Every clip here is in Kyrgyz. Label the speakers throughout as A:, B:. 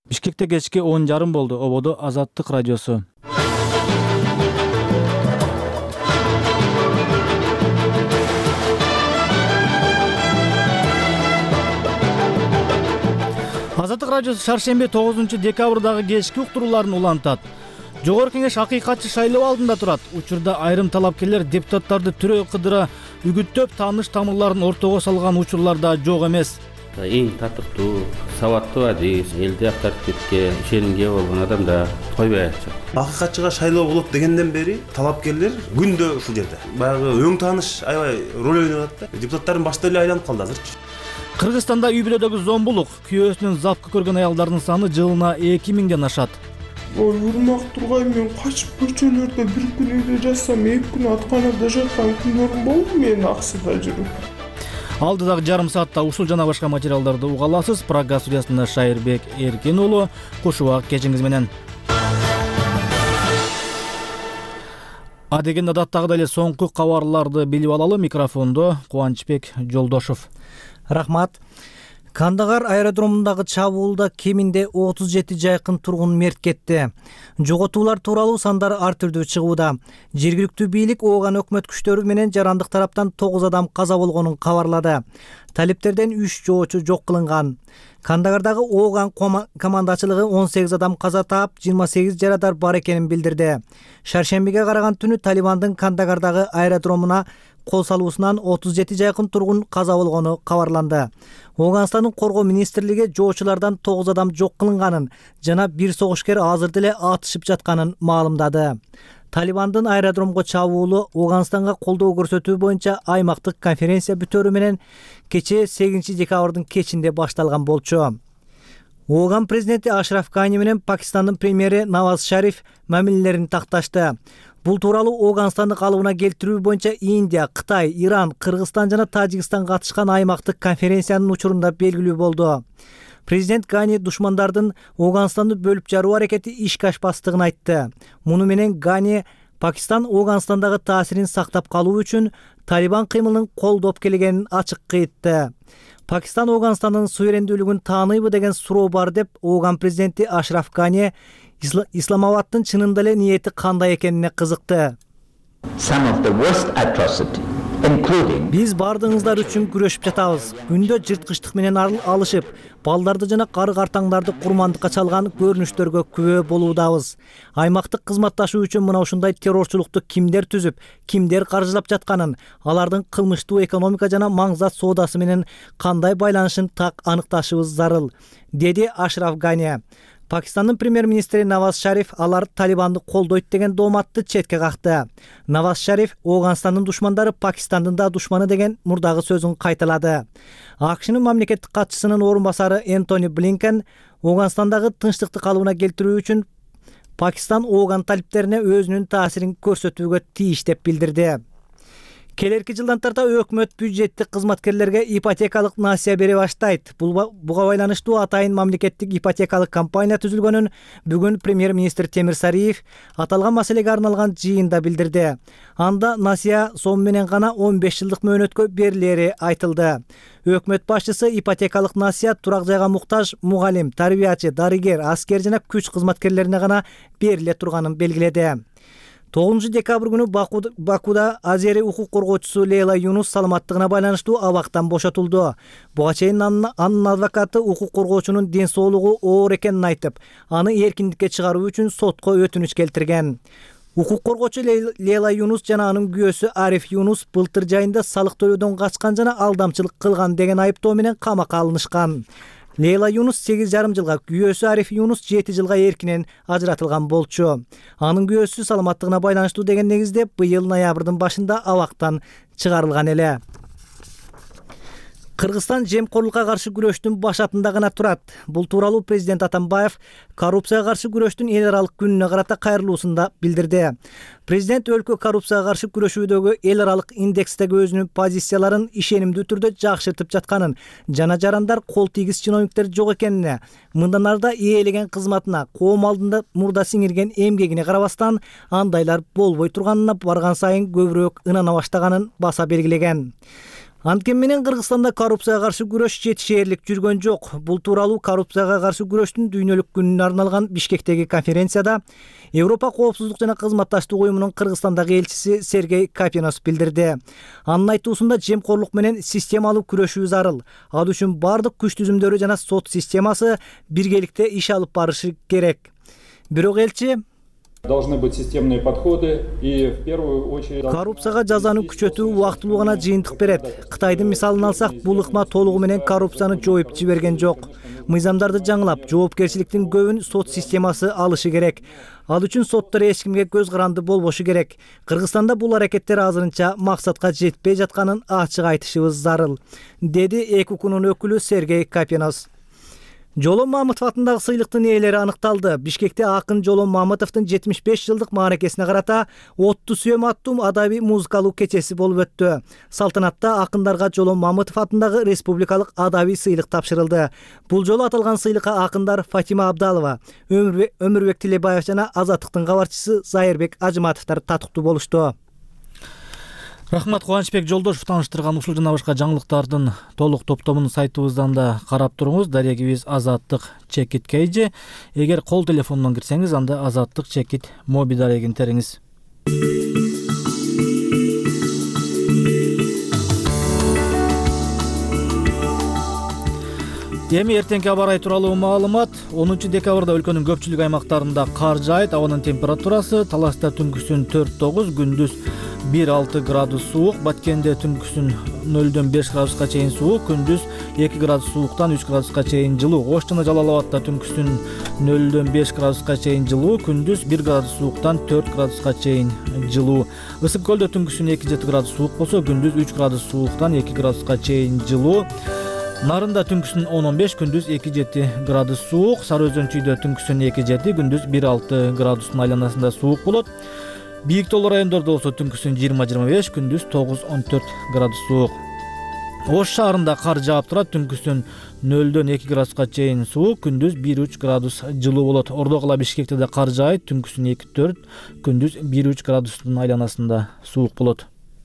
A: Бишкекте кечки 10:30 болду. Ободо Азаттык радиосу. Азаттык радиосу шаршемби 9-декабрдагы кечки уктурууларын улантат. Жогорку кеңеш акыйкатчы шайлоо алдында турат. Учурда айрым талапкерлер депутаттарды түрөй кыдыра үгүттөп тааныш тамырларын ортого салган учурлар да жок эмес.
B: Эң татыктуу, сабаттуу адис, элди авторитетке ишенимге болгон адамдар койбой атышат.
C: Акыйкатчыга шайлоо болот дегенден бери талапкерлер күндө ушул жерде. Баягы өң тааныш аябай роль ойноп атат да. Депутаттардын башта эле айланып калды азырчы.
A: Кыргызстанда үй-бүлөдөгү зомбулук, күйөөсүнүн запкы көргөн аялдардын саны жылына 2000ден ашат.
D: Урмак тургай мен качып көчөлөрдө бир күн үйдө жатсам, 2 күн атканада жаткан күнөрүм болду менин аксыда жүрүп.
A: Алдыдагы жарым саатта ушул жана башка материалдарды уга аласыз. Программа студиясында Шайырбек Эркен уулу. Кошубак кечиңиз менен. Адегенде адаттагыдай эле соңку кабарларды билип алалы. Микрофондо Кубанычбек Жолдошов.
E: Рахмат. Кандагар аэродромундагы чабуулда кеминде 37 жайкын тургун мерт кетти. Жоготуулар тууралуу сандар ар түрдүү чыгууда. Жергиликтүү бийлик Ооган өкмөт күчтөрү менен жарандык тараптан 9 адам каза болгонун кабарлады. Талиптерден 3 жоочу жок кылынган. Кандагардагы Ооган командачылыгы 18 адам каза таап, 28 жарадар бар экенин билдирди. Шаршембиге караган түнү Талибандын Кандагардагы аэродромуна кол салуусунан 37 жайкын тургун каза болгону кабарланды. Ооганстандын коргоо министрлиги жоочулардан 9 адам жок кылынганын жана бир согушкер азыр деле атышып жатканын маалымдады. Талибандын аэродромго чабуулу Ооганстанга колдоо көрсөтүү боюнча аймактык конференция бүтөөрү менен кечээ 8-декабрдын кечинде башталган болчу. Ооган президенти Ашраф Гани менен Пакистандын премьери Наваз Шариф мамилелерин такташты. Бул тууралуу Ооганстанды калыбына келтирүү боюнча Индия, Кытай, Иран, Кыргызстан жана Тажикстан катышкан аймактык конференциянын учурунда белгилүү болду. Президент Гани душмандардын Ооганстанды бөлүп жаруу аракети ишке ашпастыгын айтты. Муну менен Гани Пакистан Ооганстандагы таасирин сактап калуу үчүн Талибан кыймылын колдоп келгенин ачыкка айтты. Пакистан Ооганстандын суверендүүлүгүн тааныйбы деген суроо бар деп Ооган президенти Ашраф Гани Исламабадтын чынында эле ниети кандай экенине кызыкты. Биз бардыгыңыздар үчүн күрөшүп жатабыз. Күндө жырткычтык менен алышып, балдарды жана кары картаңдарды курмандыкка чалган көрүнүштөргө күбө болуудабыз. Аймактык кызматташуу үчүн мына ушундай террорчулукту кимдер түзүп, кимдер каржылап жатканын, алардын кылмыштуу экономика жана маңзат соодасы менен кандай байланышын так аныкташыбыз зарыл, деди Ашраф Гани. Пакистандын премьер-министри Наваз Шариф алар Талибанды колдойт деген дооматты четке какты. Наваз Шариф Ооганстандын душмандары Пакистандын да душманы деген мурдагы сөзүн кайталады. АКШнын мамлекеттик катчысынын орун басары Энтони Блинкен Ооганстандагы тынчтыкты калыбына келтирүү үчүн Пакистан Ооган талиптерине өзүнүн таасирин көрсөтүүгө тийиш деп билдирди. Келерки жылдан тарта өкмөт бюджеттик кызматкерлерге ипотекалык насыя бере баштайт. Буга байланыштуу атайын мамлекеттик ипотекалык компания түзүлгөнүн бүгүн премьер-министр Темир Сариев аталган маселеге арналган жыйында билдирди. Анда насыя сом менен гана 15 жылдык мөөнөткө берилери айтылды. Өкмөт башчысы ипотекалык насыя турак жайга муктаж мугалим, тарбиячы, дарыгер, аскер жана күч кызматкерлерине гана бериле турганын белгиледи. 9-декабрь күнү Бакуда Азери укук коргоочусу Лейла Юнус саламаттыгына байланыштуу абактан бошотулду. Буга чейин анын адвокаты укук коргоочунун ден соолугу оор экенин айтып, аны эркиндикке чыгаруу үчүн сотко өтүнүч келтирген. Укук коргоочу Лейла Юнус жана анын күйөөсү Ариф Юнус былтыр жайында салык төлөөдөн качкан жана алдамчылык кылган деген айыптоо менен камакка алынышкан. Лейла Юнус 8,5 жылга, күйөөсү Ариф Юнус 7 жылга эркинен ажыратылган болчу. Анын күйөөсү саламаттыгына байланыштуу деген негизде быйыл ноябрдын башында абактан чыгарылган эле. Кыргызстан жемкорлукка каршы күрөштүн башатында гана турат. Бул тууралуу президент Атамбаев коррупцияга каршы күрөштүн эл аралык күнүнө карата кайрылуусунда билдирди. Президент өлкө коррупцияга каршы күрөшүүдөгү эл аралык индекстеги өзүнүн позицияларын ишенимдүү түрдө жакшыртып жатканын жана жарандар кол тийгиз чиновниктер жок экенине, мындан арда ээлеген кызматына, коом алдында мурда сиңирген эмгегине карабастан андайлар болбой турганына барган сайын көбүрөөк ынана баштаганын баса белгилеген. Анткени менен Кыргызстанда коррупцияга каршы күрөш жетишээрлик жүргөн жок. Бул тууралуу коррупцияга каршы күрөштүн дүйнөлүк күнүнө арналган Бишкектеги конференцияда Европа коопсуздук жана кызматташтык уюмунун Кыргызстандагы элчиси Сергей Капинос билдирди. Анын айтуусунда жемкорлук менен системалуу күрөшүү зарыл. Ал үчүн бардык күч түзүмдөрү жана сот системасы биргеликте иш алып барышы керек. Бирок элчи
F: Должны быть системные подходы и в первую очередь
E: коррупцияга жазаны күчөтүү убактылуу гана жыйынтык берет. Кытайдын мисалын алсак, бул ыкма толугу менен коррупцияны жоюп жиберген жок. Мыйзамдарды жаңылап, жоопкерчиликтин көбүн сот системасы алышы керек. Ал үчүн соттор эч кимге көз каранды болбошу керек. Кыргызстанда бул аракеттер азырынча максатка жетпей жатканын ачык айтышыбыз зарыл, деди ЭКУКунун өкүлү Сергей Капинос. Жолон Мамытов атындагы сыйлыктын ээлери аныкталды. Бишкекте акын Жолон Мамытовдун 75 жылдык мааракесине карата Отту сүйөм аттуу адабий музыкалуу кечеси болуп өттү. Салтанатта акындарга Жолон Мамытов атындагы республикалык адабий сыйлык тапшырылды. Бул жолу аталган сыйлыкка акындар Фатима Абдалова, Өмүрбек Тилебаев жана Азаттыктын кабарчысы Зайырбек Ажыматовдор татыктуу болушту.
A: Рахмат, Кубанычбек Жолдошев тааныштырган ушул жана башка жаңылыктардын толук топтомун сайтыбыздан да карап туруңуз. Дарегибиз Азаттык Чекит Кейжи. Эгер кол телефонунан кирсеңиз, анда Азаттык Чекит моби дарегин териңиз. Эми эртеңки аба ырайы тууралуу маалымат. 10 декабрда өлкөнүн көпчүлүк аймактарында кар жаайт. Абанын температурасы Таласта түнкүсүн 4-9, күндүз 1-6 градус суук, Баткенде түнкүсүн 0-дөн 5 градуска чейин суук, күндүз 2 градус сууктан 3 градуска чейин жылуу. Ош жана Жалал Абадта түнкүсүн 0-дөн 5 градуска чейин жылуу, күндүз 1 градус сууктан 4 градуска чейин жылуу. Ысык көлдө түнкүсүн 2-7 градус суук болсо, күндүз 3 градус сууктан 2 градуска чейин жылуу. Нарында түнкүсүн 10-15, күндүз 2-7 градус суук. Сары Өзөн Чүйдө түнкүсүн 2-7, күндүз 1-6 градустун айланасында суук болот. Бийик тоолуу райондордо болсо түнкүсүн 20-25, күндүз 9-14 градус суук. Ош шаарында кар жаап турат, түнкүсүн 0-дөн 2 градуска чейин суук, күндүз 1-3 градус жылуу болот. Ордо кала Бишкекте да кар жаайт, түнкүсүн 2-4, күндүз 1-3 градустун айланасында суук болот.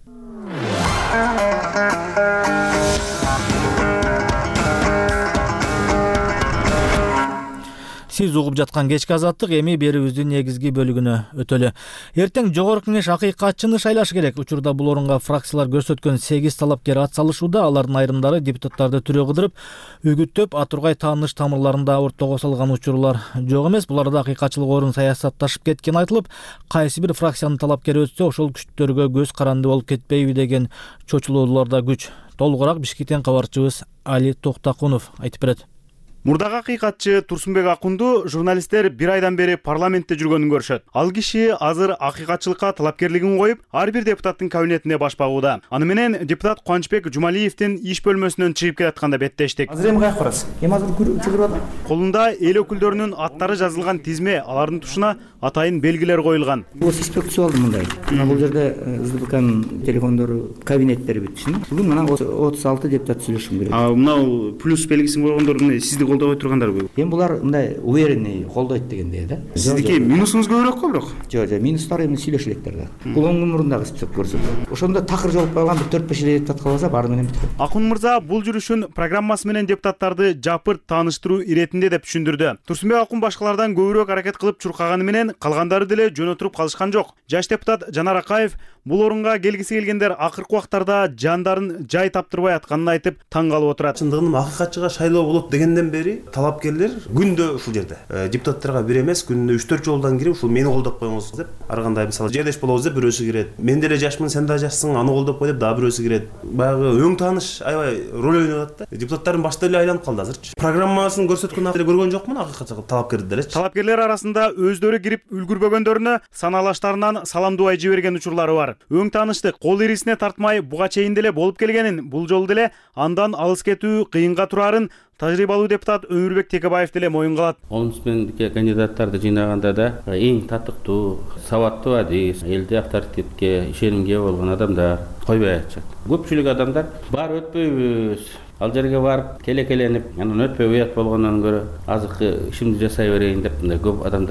A: Сиз угуп жаткан кечки азаттык, эми берүүбүздүн негизги бөлүгүнө өтөлү. Эртең жогорку кеңеш акыйкатчыны шайлашы керек. Учурда бул орунга фракциялар көрсөткөн 8 талапкер ат салышууда. Алардын айрымдары депутаттарды түрө кыдырып, үгүттөп, Атургай тааныш тамырларында ортого салган учурлар жок эмес. Буларда акыйкатчылык орун саясатташып кеткен айтылып, кайсы бир фракциянын талапкери өтсө, ошол күчтөргө көз каранды болуп кетпейби деген чочулоолор да күч. Толугураак Бишкектен кабарчыбыз Али Токтакунов айтып берет.
G: Мурдагы акыйкатчы Турсунбек Акунду журналисттер 1 айдан бери парламентте жүргөнүн көрүшөт. Ал киши азыр акыйкатчылыкка талапкерлигин коюп, ар бир депутаттын кабинетине баш багууда. Аны менен депутат Кубанычбек Жумалиевдин иш бөлмөсүнөн чыгып келатканда беттештик.
H: Азыр эми каяка барасыз? Эми азыр чыгып атат.
G: Колунда эл өкүлдөрүнүн аттары жазылган тизме, алардын тушуна атайын белгилер коюлган.
H: Бул инспекция алды мындай. Бул жерде СДПКнын телефондору, кабинеттери бүт. Бүгүн мына 36 депутат сүйлөшүм керек.
G: Мына плюс белгисин койгондордун сизди колдобой тургандарбы?
H: Эми булар мындай уверенный колдойт дегендей да.
G: Сиздики минусуңуз көбүрөөк го бирок.
H: Жок, минустар эми сүйлөшө электер да. Бул оң мурдагы список көрсөтөт. Ошондо такыр жолуп калган бир 4-5 депутат калса, баары менен бүткөн.
G: Акун мырза бул жүрүшүн программасы менен депутаттарды жапырт тааныштыруу иретинде деп түшүндүрдү. Турсунбек Акун башкалардан көбүрөөк аракет кылып чуркаганы менен калгандары деле жөн отуруп калышкан жок. Жаш депутат Жанар Акаев бул орунга келгиси келгендер акыркы убактарда жандарын жай таптырбай атканын айтып таң калып отурат.
C: Чындыгында акыйкатчыга шайлоо болот дегенден бери талапкерлер күндө ушул жерде депутаттарга бир эмес, күндө 3-4 жолдон кирип ушул мени колдоп коюңуз деп, ар кандай мисалы жедеш болобуз деп бирөөсү кирет. Мен деле жашмын, сен да жашсың, аны колдоп кой деп дагы бирөөсү кирет. Баягы өң тааныш аябай роль ойноп атат да. Депутаттардын башта эле айланып калды азырчы. Программасын көрсөткөн акыры көргөн жокмун акыйкатчы талапкерди делечи.
G: Талапкерлер арасында өздөрү кирип үлгүрбөгөндөрүнө санаалаштарынан саламдубай жиберген учурлары бар. Өң тааныштык кол ирисине тартмай буга чейин деле болуп келгенин, бул жолу деле андан алыс кетүү кыйынга турарын тажрыйбалуу депутат Өмүрбек Текебаев деле моюнга алат.
B: Омсмендикке кандидаттарды жыйнаганда да эң татыктуу, сабаттуу адис, элде авторитетке ишенимге болгон адамдар койбой атышат. Көпчүлүк адамдар бар өтпөйбүз, ал жерге барып келекеленип, анан өтпөй уят болгондон көрө азыркы ишимди жасай берейин деп мындай көп адамдар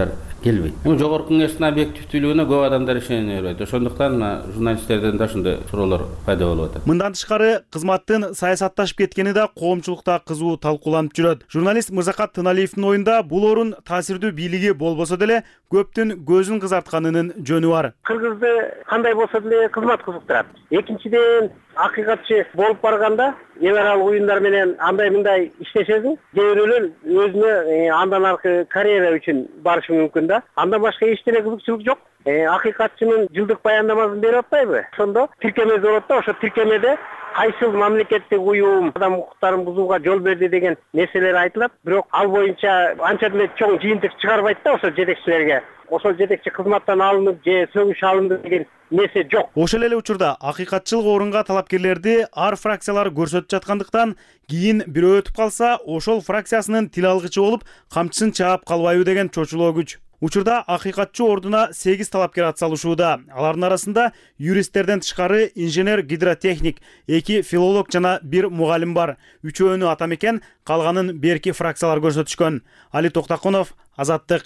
B: келбейт. Эми жогорку кеңештин объективдүүлүгүнө көп адамдар ишене бербейт. Ошондуктан журналисттерден да ушундай суроолор пайда болуп атат.
G: Мындан тышкары кызматтын саясатташып кеткени да коомчулукта кызуу талкууланып жүрөт. Журналист Мырзакат Тыналиевдин оюнда бул орун таасирдүү бийлиги болбосо деле көптүн көзүн кызартканынын жөнү бар.
I: Кыргызды кандай болсо деле кызмат кызыктырат. Экинчиден, акыйкатчы болуп барганда эми аралык уюндар менен андай мындай иштешесиң, кээ бирөөлөр өзүнө андан аркы карьера үчүн барышы мүмкүн да. Андан башка эчтене кызыкчылык жок. Акыйкатчынын жылдык баяндамасын берип атпайбы? Ошондо тиркеме болот да, ошо тиркемеде кайсыл мамлекеттик уюм адам укуктарын бузууга жол берди деген нерселер айтылат. Бирок ал боюнча анча деле чоң жыйынтык чыгарбайт да ошо жетекчилерге. Ошол жетекчи кызматтан алынып же сөгүш алынды деген нерсе жок.
G: Ошол эле учурда акыйкатчылык орунга талапкерлерди ар фракциялар көрсөтүп жаткандыктан кийин бирөө өтүп калса, ошол фракциясынын тил алгычы болуп, камчысын чаап калбайбы деген чочулоо күч. Учурда акыйкатчы ордуна 8 талапкер атсалышууда. Алардын арасында юристтерден тышкары инженер-гидротехник, 2 филолог жана 1 мугалим бар. Үчөөнү ата мекен, калганын берки фракциялар көрсөтүшкөн. Али Токтакунов, Азаттык.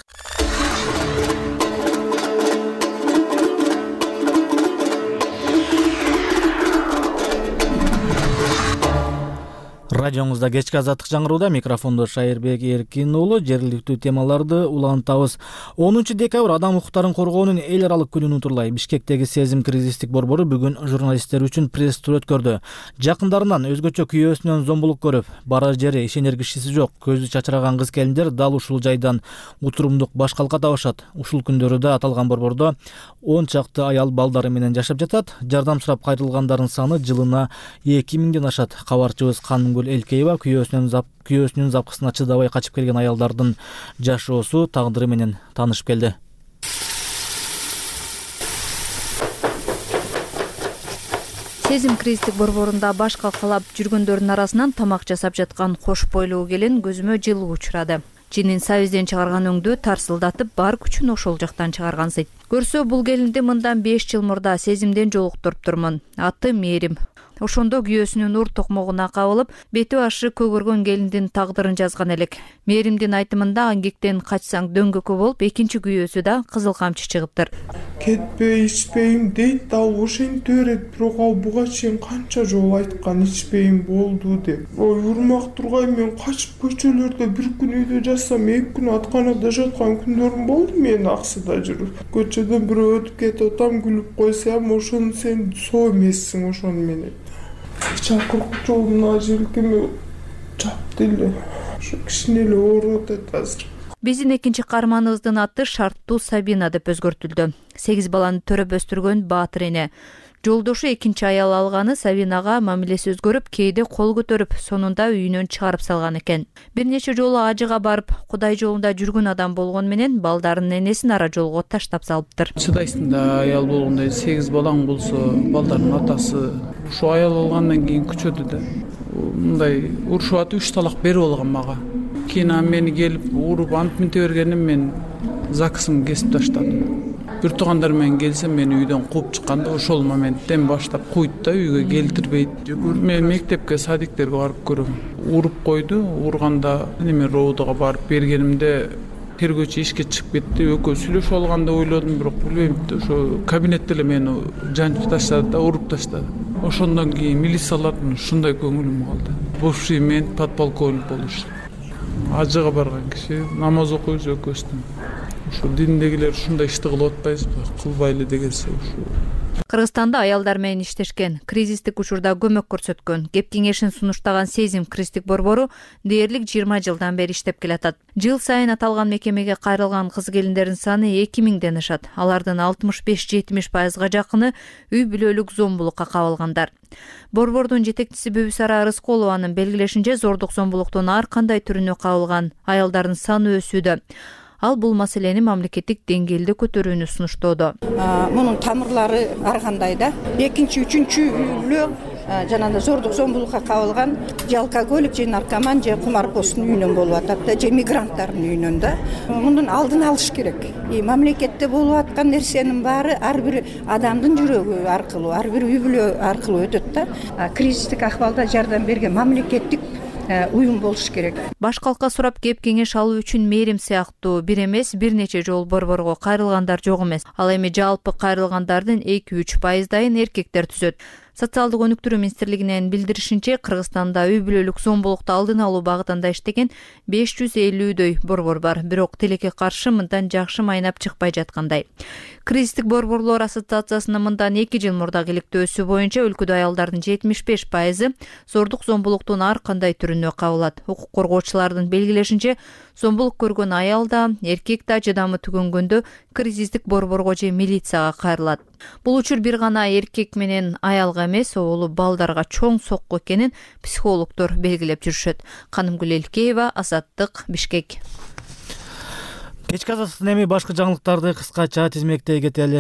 A: Радиоңузда кечки азаттык жаңырууда, микрофондо Шайырбек Эркин уулу. Жергиликтүү темаларды улантабыз. 10 декабрь адам укуктарын коргоонун эл аралык күнүн утурлай Бишкектеги Сезим кризистик борбору бүгүн журналисттер үчүн пресс-тур өткөрдү. Жакындарынан өзгөчө күйөөсүнөн зомбулук көрүп, барар жери ишенер кишиси жок, көзү чачыраган кыз-келиндер дал ушул жайдан утурумдук баш калка табышат. Ушул күндөрү аталган борбордо 10 чакты аял балдары менен жашап жатат. Жардам сурап кайрылгандардын саны жылына 2000ден ашат. Кабарчыбыз Канымгүл Элкеева күйөөсүнүн запкысына чыдабай качып келген аялдардын жашоосу, тагдыры менен таанышып келди.
J: Сезим кризистик борборунда баш калкалап жүргөндөрдүн арасынан тамак жасап жаткан кош бойлуу келин көзүмө жылуу учурады. Жинин сабизден чыгарган өңдү тарсылдатып, бар күчүн ошол жактан чыгаргансыйт. Көрсө бул келинди мындан 5 жыл мурда Сезимден жолуктуруп турмун. Аты Мээрим. Ошондо күйөөсүнүн ур токмогуна кабылып, бети башы көгөргөн келиндин тагдырын жазган элек. Мээримдин айтымында аңгектен качсаң дөңгөккө болуп, экинчи күйөөсү да кызыл камчы чыгыптыр.
D: Кетпей ичпейм дейт да, ошентип берет. Бирок ал буга чейин канча жолу айткан ичпейм болду деп. Ой, урмак тургай, мен качып көчөлөрдө бир күн үйдө жатсам, 2 күн атканада жаткан күндөрүм болду менин аксыда жүрүп. Көчөдөн бирөө өтүп кетип атам, күлүп койсом, ошону сен соо эмессиң, ошону менен. Чакырык жолуна желкеме чапты эле. Ошо кичине эле ооруп атат азыр.
J: Биздин экинчи каарманыбыздын аты Шарттуу Сабина деп өзгөртүлдү. 8 баланы төрөп өстүргөн баатыр эне. Жолдошу экинчи аял алганы Сабинага мамилеси өзгөрүп, кээде кол көтөрүп, сонунда үйүнөн чыгарып салган экен. Бир нече жолу ажыга барып, Кудай жолунда жүргөн адам болгон менен балдарынын энесин ара жолго таштап салыптыр.
K: Чыдайсың да, аял болгондой 8 балаң болсо, балдардын атасы ушу аял болгондон кийин күчөдү да. Мындай урушуп атып 3 талак берип алган мага. Кийин мени келип уруп антип минте бергеним мен закысымды кесип таштадым. Бир туугандар менен келсем, мени үйдөн кууп чыкканда ошол моменттен баштап куйт да, үйгө келтирбейт. Мен мектепке, садиктерге барып көрөм. Уруп койду, урганда мен роодуга барып бергенимде тергөөчү ишке чыгып кетти. Экөө сүйлөшүп алганда ойлодум, бирок билбейм, ошо кабинетте эле мени жанчып таштады да, уруп таштады. Ошондон кийин милициялардын ушундай көңүлүм калды. Бывший мен подполковник болушту. Ажыга барган киши, намаз окуйбуз экөөбүздөн. Ушу диндегилер ушундай ишти кылып атпайбызбы? Кылбайлы дегенсе ушу.
J: Кыргызстанда аялдар менен иштешкен, кризистик учурда көмөк көрсөткөн, кеп кеңешин сунуштаган Сезим кризистик борбору дээрлик 20 жылдан бери иштеп келатат. Жыл сайын аталган мекемеге кайрылган кыз-келиндердин саны 2000ден ашат. Алардын 65-70%га жакыны үй бүлөлүк зомбулукка кабылгандар. Борбордун жетекчиси Бүбүсара Рысколованын белгилешинче, зордук зомбулуктун ар кандай түрүнө кабылган аялдардын саны өсүүдө. Ал бул маселени мамлекеттик деңгээлде көтөрүүнү сунуштоодо.
L: Мунун тамырлары ар кандай да. Экинчи, үчүнчү үй-бүлө жанагы зордук зомбулукка кабылган же алкоголик, же наркоман, же кумарпостун үйүнөн болуп атат да, же мигранттардын үйүнөн да. Мунун алдын алыш керек. Мамлекетте болуп аткан нерсенин баары ар бир адамдын жүрөгү аркылуу, ар бир үй-бүлө аркылуу өтөт да. Кризистик акыбалда жардам берген мамлекеттик уюм болуш керек.
J: Баш калкка сурап кеп кеңеш алуу үчүн мээрим сыяктуу бир эмес бир нече жолу борборго кайрылгандар жок эмес. Ал эми жалпы кайрылгандардын 2-3% эркектер түзөт. Социалдык өнүктүрүү министрлигинин билдиришинче, Кыргызстанда үй бүлөлүк зомбулукту алдын алуу багытында иштеген 550дөй борбор бар. Бирок тилекке каршы мындан жакшы майнап чыкпай жаткандай. Кризистик борборлор ассоциациясынын мындан 2 жыл мурдагы иликтөөсү боюнча өлкөдө аялдардын 75% зордук зомбулуктун ар кандай түрүнө кабылат. Укук коргоочулардын белгилешинче, зомбулук көргөн аял да, эркек да жадамы түгөнгөндө кризистик борборго же милицияга кайрылат. Бул учур бир гана эркек менен аялга эмес, оолу балдарга чоң сокку экенин психологдор белгилеп жүрүшөт. Канымгүл Элкеева, Азаттык, Бишкек.
A: Кечки азаттын эми башка жаңылыктарды кыскача тизмектей кетели.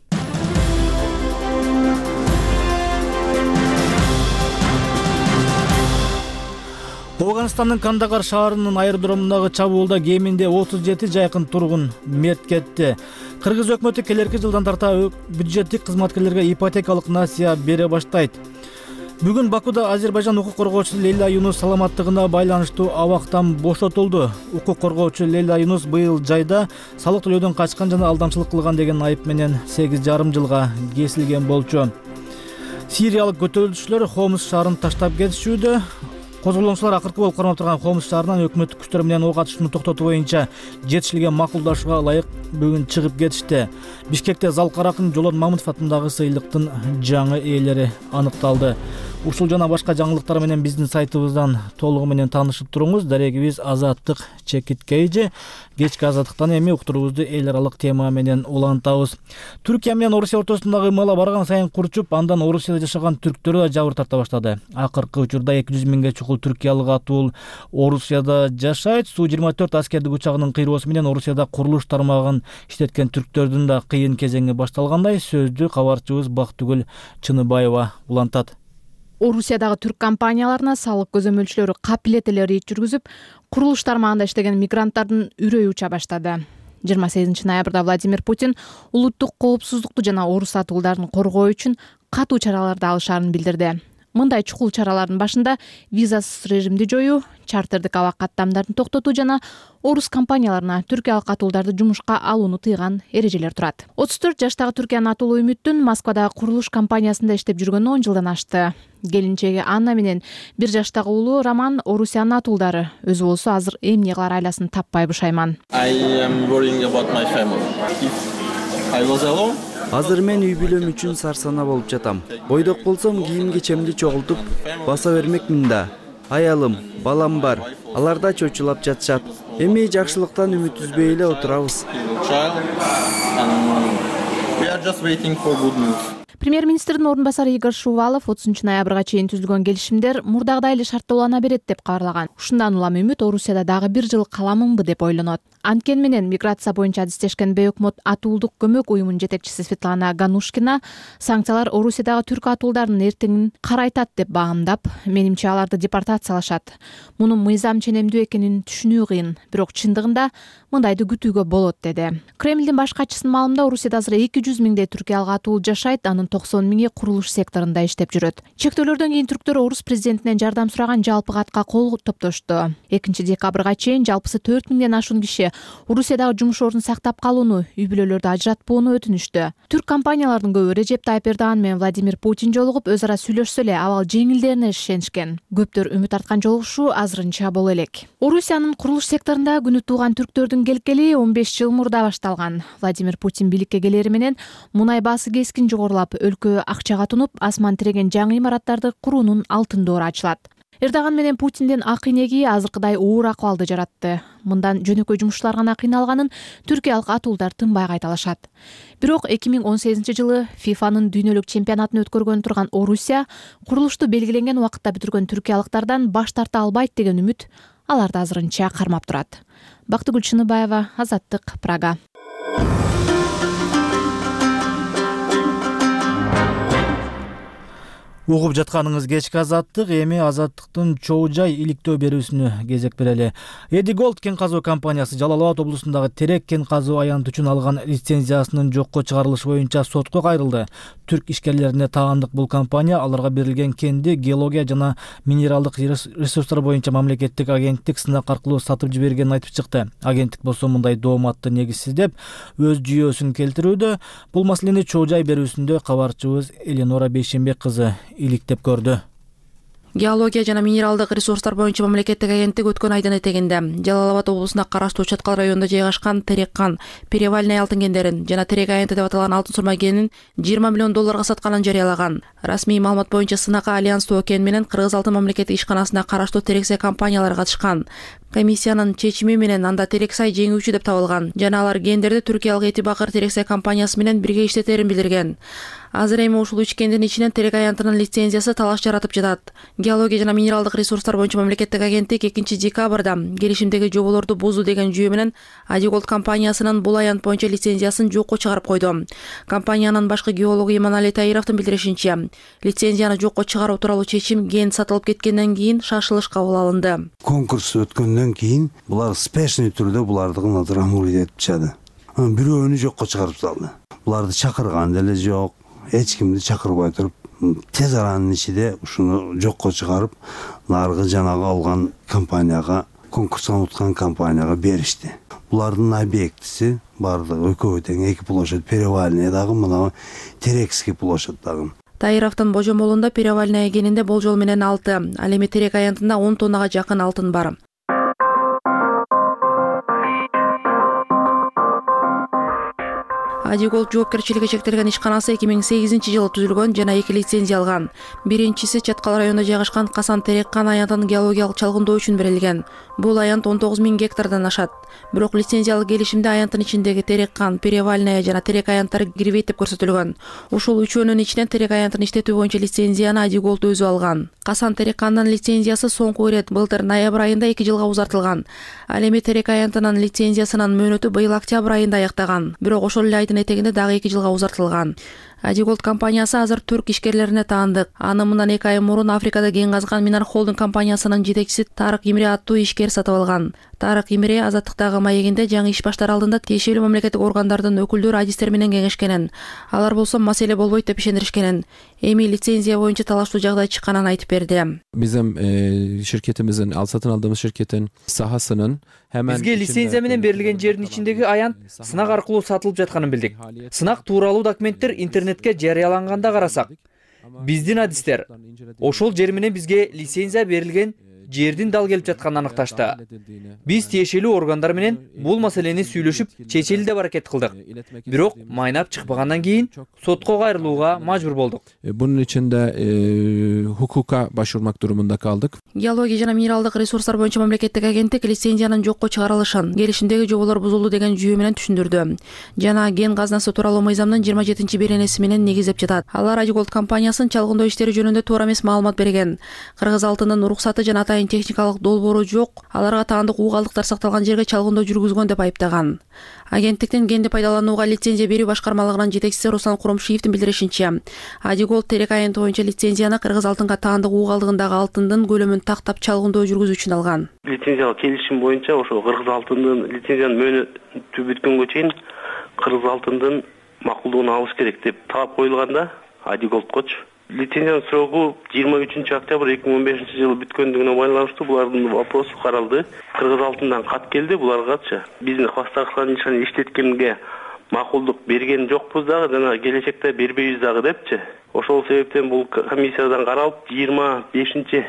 A: Афганистандын Кандагар шаарынын аэродромундагы чабуулда кеминде 37 жайкын тургун мерт кетти. Кыргыз өкмөтү келерки жылдан тарта бюджеттик кызматкерлерге ипотекалык насыя бере баштайт. Бүгүн Бакуда Азербайжан укук коргоочусу Лейла Юнус саламаттыгына байланыштуу абактан бошотулду. Укук коргоочу Лейла Юнус быйыл жайда салык төлөөдөн качкан жана алдамчылык кылган деген айып менен 8,5 жылга кесилген болчу. Сириялык көтөрүлүшчүлөр Хомс шаарын таштап кетишүүдө. Козголоочулар акыркы болуп кармап турган Хомс шаарынан өкмөттүк күчтөр менен ок атышууну токтотуу боюнча жетишилген макулдашууга ылайык бүгүн чыгып кетишти. Бишкекте Залкар акын Жолон Мамытов атындагы сыйлыктын жаңы ээлери аныкталды. Ушул жана башка жаңылыктар менен биздин сайтыбыздан толугу менен таанышып туруңуз. Дарегибиз Азаттык чекиткейже. Кечки Азаттыктан эми уктуруубузду эл аралык тема менен улантабыз. Түркия менен Орусия ортосундагы ымала барган сайын курчуп, андан Орусияда жашаган түрктөр да жабыр тарта баштады. Акыркы учурда 200 миңге чукул түркиялык атуул Орусияда жашайт. Су-24 аскердик учагынын кыйроосу менен Орусияда курулуш тармагын иштеткен түрктөрдүн да кыйын кезеңи башталгандай, сөздү кабарчыбыз Бактыгүл Чыныбаева улантат.
M: Орусиядагы түрк компанияларына салык көзөмөлчүлөрү капилет эле рейд жүргүзүп, курулуш тармагында иштеген мигранттардын үрөйү уча баштады. 28 ноябрда Владимир Путин улуттук коопсуздукту жана орус атуулдарын коргоо үчүн катуу чараларды алышаарын билдирди. Мындай чукул чаралардын башында визасыз режимди жоюу, чартердик аба каттамдарын токтотуу жана орус компанияларына түркиялык атуулдарды жумушка алууну тыйган эрежелер турат. 34 жаштагы Түркиянын атуулу Үмүттүн Москвадагы курулуш компаниясында иштеп жүргөнүнө 10 жылдан ашты. Келинчеги Анна менен 1 жаштагы уулу Роман Орусиянын атуулдары. Өзү болсо азыр эмне кылар айласын таппай бушайман.
N: Азыр мен үй бүлөм үчүн сарсана болуп жатам. Бойдок болсом кийим кечемди чогултуп баса бермекмин да. Аялым, балам бар. Алар да чочулап жатышат. Эми жакшылыктан үмүт үзбөй эле отурабыз.
M: Премьер-министрдин орун басары Игорь Шувалов 30 ноябрга чейин түзүлгөн келишимдер мурдагыдай эле шарттуулана берет деп кабарлаган. Ушундан улам Үмүт Орусияда дагы 1 жыл каламынбы деп ойлонот. Анткени менен миграция боюнча адистешкен Бейөкмөт атуулдук көмөк уюмунун жетекчиси Светлана Ганушкина санкциялар Орусиядагы түрк атуулдарынын эртеңин карайтат деп баамдап, менимче аларды депортациялашат. Мунун мыйзам ченемдүү экенин түшүнүү кыйын, бирок чындыгында мындайды күтүүгө болот деди. Кремлдин баш катчысынын маалымында Орусияда азыр 200 миңдей түркиялык атуул жашайт, анын 90 миңи курулуш секторунда иштеп жүрөт. Чектөөлөрдөн кийин түрктөр орус президентинен жардам сураган жалпы катка кол топтошту. 2 декабрга чейин жалпысы 4 миңден ашуун киши Орусиядагы жумуш ордун сактап калууну, үй бүлөлөрдү ажыратпоону өтүнүштү. Түрк компаниялардын көбү Режеп Тайып Эрдоган менен Владимир Путин жолугуп, өз ара сүйлөшсө эле абал жеңилдерине ишенишкен. Көптөр үмүт арткан жолугушуу азырынча боло элек. Орусиянын курулуш секторунда күнү тууган түрктөрдүн келкели 15 жыл мурда башталган. Владимир Путин бийликке келери менен мунай баасы кескин жогорулап, өлкө акчага тунуп, асман тиреген жаңы имараттарды куруунун алтын доору ачылат. Эрдоган менен Путиндин ак инеги азыркыдай оор акыбалды жаратты. Мындан жөнөкөй жумушчулар гана кыйналганын түркиялык атуулдар тынбай кайталашат. Бирок 2018 жылы ФИФАнын дүйнөлүк чемпионатын өткөргөн турган Орусия курулушту белгиленген убакытта бүтүргөн түркиялыктардан баш тарта албайт деген үмүт аларды азырынча кармап турат. Бактыгүл Чыныбаева, Азаттык, Прага.
A: Угуп жатканыңыз кечки азаттык, эми азаттыктын чоо жай иликтөө берүүсүнө кезек берели. Эди Голд кен казуу компаниясы Жалал Абад облусундагы терек кен казуу аянты үчүн алган лицензиясынын жокко чыгарылышы боюнча сотко кайрылды. Түрк ишкерлерине таандык бул компания аларга берилген кенди геология жана минералдык ресурстар боюнча мамлекеттик агенттик сынак аркылуу сатып жибергенин айтып чыкты. Агенттик болсо мындай дооматты негизсиз деп өз жүйөсүн келтирүүдө. Бул маселени чоо жай берүүсүндө кабарчыбыз Эленора Бейшембек кызы иликтеп көрдү.
O: Геология жана минералдык ресурстар боюнча мамлекеттик агенттик өткөн айдын этегинде Жалал Абад облусуна караштуу Чаткал районунда жайгашкан Терек-кан, Перевальный алтын кендерин жана Терек аянты деп аталган алтын сурма кенин $20 миллион сатканын жарыялаган. Расмий маалымат боюнча сынакка Альянс Тоо кен менен Кыргыз алтын мамлекеттик ишканасына караштуу Терексай компаниялары катышкан. Комиссиянын чечими менен анда Терексай жеңүүчү деп табылган жана алар кендерди түркиялык Эти Бакыр Терексай компаниясы менен бирге иштетерин билдирген. Азыр эми ушул 3 кендин ичинен Терек аянтынын лицензиясы талаш жаратып жатат. Геология жана минералдык ресурстар боюнча мамлекеттик агенттик 2-декабрда келишимдеги жоболорду бузуу деген жүйө менен Эди Голд компаниясынын бул аянт боюнча лицензиясын жокко чыгарып койду. Компаниянын башкы геологу Иманалий Таировдун билдиришинче, лицензияны жокко чыгаруу тууралуу чечим кен сатылып кеткенден кийин шашылыш кабыл алынды.
P: Конкурс өткөндөн кийин булар спешный түрдө булардын назарын этип чыгды. Бирөөнү жокко чыгарып салды. Буларды чакырган деле жок. Эч кимди чакырбай туруп, тез аранын ичинде ушуну жокко чыгарып, наркы жанагы алган компанияга, конкурстан уткан компанияга беришти. Булардын объектиси бардыгы экөө тең 2 площадь Перевальный дагы, мына Терекский площадь дагы.
O: Таировдун божомолунда Перевальный кенинде болжол менен 6, ал эми Терек аянтында 10 тоннага жакын алтын бар. Эди Голд жоопкерчилиги чектелген ишканасы 2008-жылы түзүлгөн жана 2 лицензия алган. Биринчиси Чаткал районунда жайгашкан Касан Терек-кан аянтын геологиялык чалгындоо үчүн берилген. Бул аянт 19.000 гектардан ашат. Бирок лицензиялык келишимде аянтын ичиндеги Терек-кан, Перевальный жана Терек аянттары кирбейт деп көрсөтүлгөн. Ушул үчөөнүн ичинен Терек аянтын иштетүү боюнча лицензияны Эди Голд өзү алган. Касан Терек-кандын лицензиясы соңку ирет былтыр ноябрь айында 2 жылга узартылган. Ал эми Терек аянтынын лицензиясынын мөөнөтү быйыл октябрь айында аяктаган. Бирок ошол эле айдын этегинде дагы 2 жылга узартылган. Эди Голд компаниясы азыр түрк ишкерлерине таандык. Аны мындан 2 ай мурун Африкада кен казган Минар Холдинг компаниясынын жетекчиси Тарык Имре аттуу ишкер сатып алган. Тарык Имре азаттыктагы маегинде жаңы иш баштар алдында тиешелүү мамлекеттик органдардын өкүлдөрү адистер менен кеңешкенин. Алар болсо маселе болбойт деп ишендиришкенин. Эми лицензия боюнча талаштуу жагдай чыкканын айтып берди.
Q: Bizim şirketimizin, satın aldığımız şirketin sahasının hemen
R: Бизге лицензия менен берилген жердин ичиндеги аянт сынак аркылуу сатылып жатканын билдик. Сынак тууралуу документтер интернетке жарыяланганда карасак, биздин адистер ошол жер менен бизге лицензия берилген жердин дал келип жатканын аныкташты. Биз тиешелүү органдар менен бул маселени сүйлөшүп, чечели деп аракет кылдык. Бирок майнап чыкпагандан кийин сотко кайрылууга мажбур болдук.
Q: Bunun için de hukuka başvurmak durumunda kaldık.
O: Геология жана минералдык ресурстар боюнча мамлекеттик агенттик лицензиянын жокко чыгарылышын, келишимдеги жоболор бузулду деген жүйө менен түшүндүрдү. Жана кен казнасы тууралуу мыйзамдын 27-беренеси менен негиздеп жатат. Алар Эди Голд компаниясынын чалгындоо иштери жөнүндө туура эмес маалымат берген. Кыргыз алтынын уруксаты жана атайын техникалык долбоору жок, аларга таандык угалдыктар сакталган жерге чалгындоо жүргүзгөн деп айыптаган. Агенттиктин кенди пайдаланууга лицензия берүү башкармалыгынын жетекчиси Руслан Куромшиевдин билдиришинче, Эди Голд Терек аянты боюнча лицензияны Кыргыз алтынга таандык угалдыгындагы алтындын көлөмүн тактап чалгындоо жүргүзүү үчүн алган.
S: Лицензиялык келишим боюнча ошо Кыргыз алтындын лицензиянын мөөнөтү бүткөнгө чейин Кыргыз алтындын макулдугун алыш керек деп талап коюлганда Эди Голдкочу лицензиянын срогу 23 октябрь 2015-жылы бүткөндүгүнө байланыштуу булардын вопросу каралды. Кыргыз алтындан кат келди буларгачы. Биздин хвастаган ишин иштеткенге макулдук берген жокпуз дагы, жана келечекте бербейбиз дагы депчи. Ошол себептен бул комиссиядан каралып 25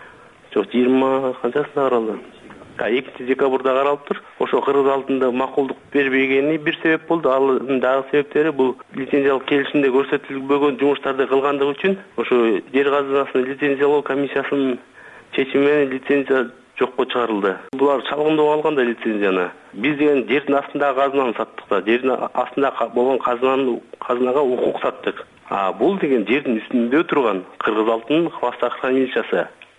S: канчасында каралды? 2-декабрда каралыптыр. Ошо Кыргыз алтында макулдук бербегени бир себеп болду. Ал дагы себептери бул лицензиялык келишимде көрсөтүлбөгөн жумуштарды кылгандыгы үчүн ошо жер казынасынын лицензиялоо комиссиясынын чечими менен лицензия жокко чыгарылды. Булар чалгындоо алганда лицензияны. Биз деген жердин астындагы казынаны саттык да, жердин астында болгон казынага укук саттык. Бул деген жердин үстүндө турган Кыргыз алтынын хвастаган хранилищасы.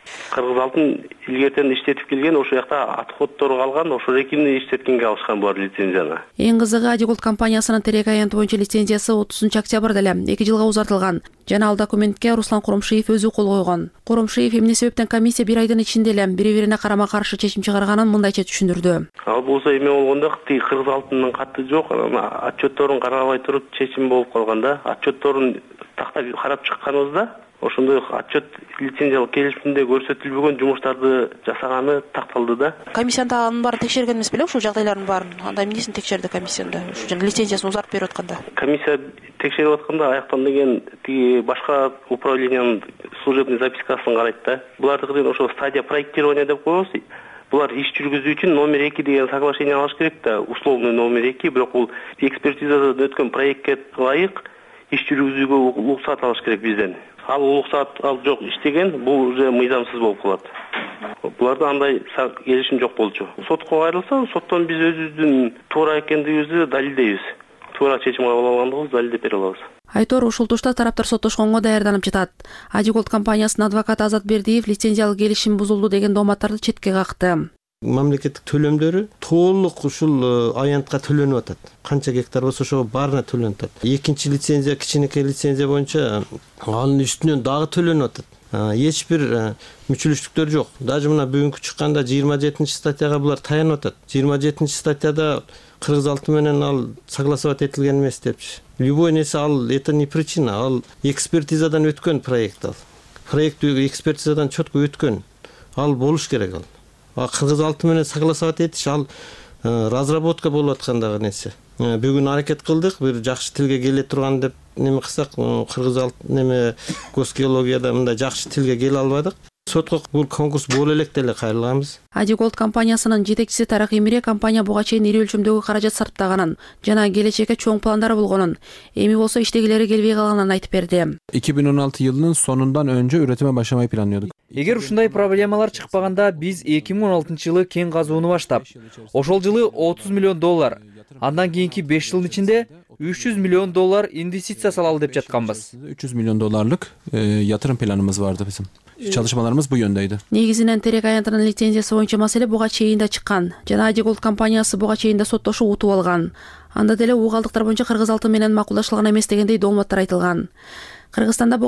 S: Кыргыз алтын илгертен иштетип келген, ошол жакта отходдор калган, ошол экини иштеткенге алышкан булар лицензияны.
O: Эң кызыгы Адиголд компаниясынын Терек аянты боюнча лицензиясы 30 октябрда эле 2 жылга узартылган. Жана ал документке Руслан Куромшиев өзү кол койгон. Куромшиев эмне себептен комиссия 1 айдын ичинде эле бири-бирине карама-каршы чечим чыгарганын мындайча түшүндүрдү.
S: Ал болсо эме болгондо Кыргыз алтынынын каты жок, отчетторун карабай туруп чечим болуп калганда, отчетторун тактап карап чыкканыбызда ошондой отчет лицензиялык келишимде көрсөтүлбөгөн жумуштарды жасаганы такталды да.
O: Комиссияда анын баарын текшерген эмес беле, ушул жагдайлардын баарын. Анда эмнесин текшерди комиссияда? Ушу жана лицензиясын узартып берип атканда.
S: Комиссия текшерип атканда аяктан деген тиги башка управлениянын служебный запискасын карайт да. Булардыкы ошо стадия проектирования деп коебуз. Булар иш жүргүзүү үчүн номер 2 деген соглашение алыш керек да, условный номер 2, бирок бул экспертизадан өткөн проектке ылайык иш жүргүзүүгө уруксат алыш керек бизден. Ал уруксат жок иштеген, бул уже мыйзамсыз болуп калат. Буларда андай келишим жок болчу. Сотко кайрылса, соттон биз өзүбүздүн туура экендигибизди далилдейбиз. Туура чечим кабыл алгандыгыбызды далилдеп бере алабыз.
O: Айтор ушул тушта тараптар соттошконго даярданып жатат. Адиголд компаниясынын адвокаты Азат Бердиев лицензиялык келишим бузулду деген дооматтарды четке какты.
T: Мамлекеттик төлөмдөрү толук ушул аянтка төлөнүп атат. Канча гектар болсо ошого баарына төлөнүп атат. Экинчи лицензия, кичинекей лицензия боюнча анын үстүнөн дагы төлөнүп атат. Эч бир мүчүлүштүктөр жок. Даже мына бүгүнкү чыкканда 27 статьяга булар таянып атат. 27 статьяда Кыргыз алтын менен ал согласовать этилген эмес депчи. Любой нерсе ал это не причина, ал экспертизадан өткөн проект ал. Проект экспертизадан четко өткөн. Ал болуш керек ал. Кыргыз алтын менен согласовать этиш ал разработка болуп аткандагы нерсе. Бүгүн аракет кылдык, бир жакшы тилге келе турган деп неме кылсак, Кыргыз алтын неме госгеологияда мындай жакшы тилге келе албадык. Сотко бул конкурс боло элек деле кайрылганбыз.
O: Адиголд компаниясынын жетекчиси Тарак Эмире компания буга чейин ири өлчөмдөгү каражат сарптаганын жана келечекке чоң пландары болгонун, эми болсо иштегилери келбей калганын айтып берди.
Q: 2016 yılının sonundan önce üretime başlamayı planlıyorduk.
R: Эгер ушундай проблемалар чыкпаганда биз 2016 жылы кен казууну баштап, ошол жылы $30 миллион, андан кийинки 5 жылдын ичинде $300 миллион инвестиция салалы деп жатканбыз.
Q: $300 milyon yatırım planımız vardı bizim. Çalışmalarımız bu yöndeydi.
O: Негизинен Терек аянтынын лицензиясы боюнча маселе буга чейин да чыккан. Жана Адиголд компаниясы буга чейин да соттошуп утуп алган. Анда деле угалдыктар боюнча Кыргыз алтын менен макулдашылган эмес дегендей дооматтар айтылган. Кыргызстанда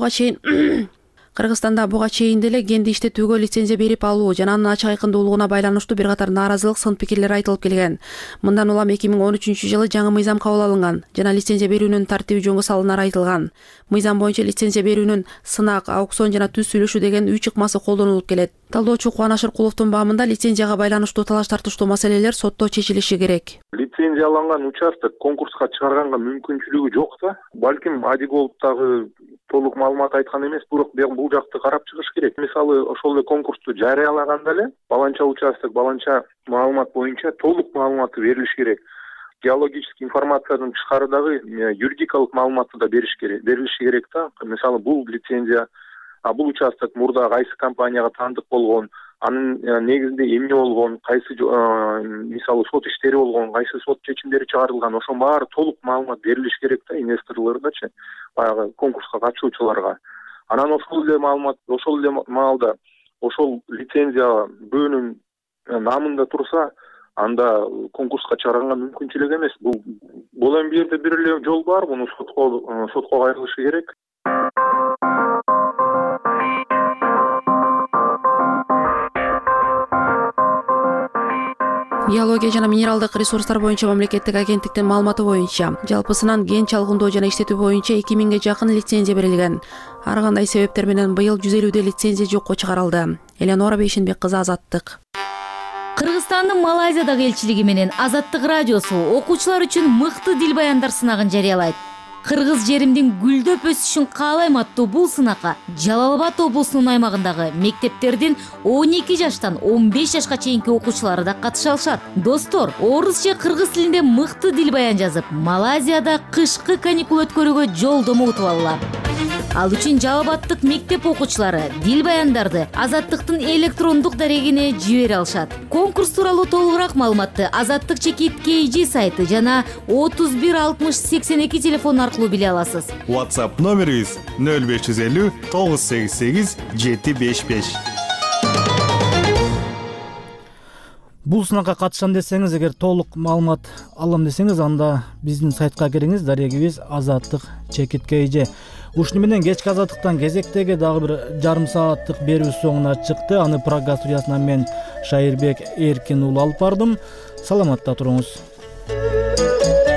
O: буга чейин деле кенди иштетүүгө лицензия берип алуу жана анын ачык айкындуулугуна байланыштуу бир катар нааразылык сын пикирлер айтылып келген. Мындан улам 2013 жылы жаңы мыйзам кабыл алынган жана лицензия берүүнүн тартиби жөнгө салынары айтылган. Мыйзам боюнча лицензия берүүнүн сынак, аукцион жана түз сүйлөшүү деген 3 ыкмасы колдонулуп келет. Талдоочу Кубаныч Эркуловдун баамында лицензияга байланыштуу талаш тартыштуу маселелер сотто чечилиши керек.
U: Лицензияланган участок конкурска чыгарганга мүмкүнчүлүгү жок да. Балким Адиголдтагы толук маалымат айткан эмес, бирок бул жакты карап чыгыш керек. Мисалы, ошол эле конкурсту жарыялаганда эле баланча участок, баланча маалымат боюнча толук маалыматы берилиш керек. Геологический информациянын тышкарыдагы юридикалык маалыматты да берилиши керек да. Мисалы, бул лицензия, бул участок мурда кайсы компанияга таандык болгон, анын негизинде эмне болгон, кайсы мисалы сот иштери болгон, кайсы сот чечимдери чыгарылган, ошонун баары толук маалымат берилиш керек да инвесторлоргачы, баягы конкурска катышуучуларга. Анан ошол эле маалда ошол лицензия бөөнүн намында турса, анда конкурска чыгарганга мүмкүнчүлүк эмес. Бул эми бир жерде бир эле жол бар, муну сотко кайрылышы керек.
O: Геология жана минералдык ресурстар боюнча мамлекеттик агенттиктин маалыматы боюнча жалпысынан кен чалгындоо жана иштетүү боюнча 2000ге жакын лицензия берилген. Ар кандай себептер менен быйыл 150 лицензия жокко чыгарылды. Эленора Бейшенбек кызы, Азаттык.
V: Кыргызстандын Малайзиядагы элчилиги менен Азаттык радиосу окуучулар үчүн мыкты дил баяндар сынагын жарыялайт. Кыргыз жеримдин гүлдөп өсүшүн каалайм аттуу бул сынакка Жалал Абад облусунун аймагындагы мектептердин 12 жаштан 15 жашка чейинки окуучулары да катыша алышат. Достор, орус же кыргыз тилинде мыкты дил баян жазып, Малайзияда кышкы каникул өткөрүүгө жолдомо утуп алгыла. Ал үчүн Жалал Абадтык мектеп окуучулары дил баяндарды Азаттыктын электрондук дарегине жибере алышат. Конкурс тууралуу толугураак маалыматты Азаттык _KG сайты жана 31 60 82 телефон аркылуу биле аласыз.
W: WhatsApp номерибиз 0550 988 755.
A: бул сынакка катышам десеңиз, эгер толук маалымат алам десеңиз, анда биздин сайтка кириңиз. Дарегибиз Азаттык /KJ. Ушуну менен кечки Азаттыктан кезектеги дагы бир жарым сааттык берүү соңуна чыкты. Аны Прага студиясынан мен Шайырбек Эркин уулу алып бардым. Саламатта туруңуз.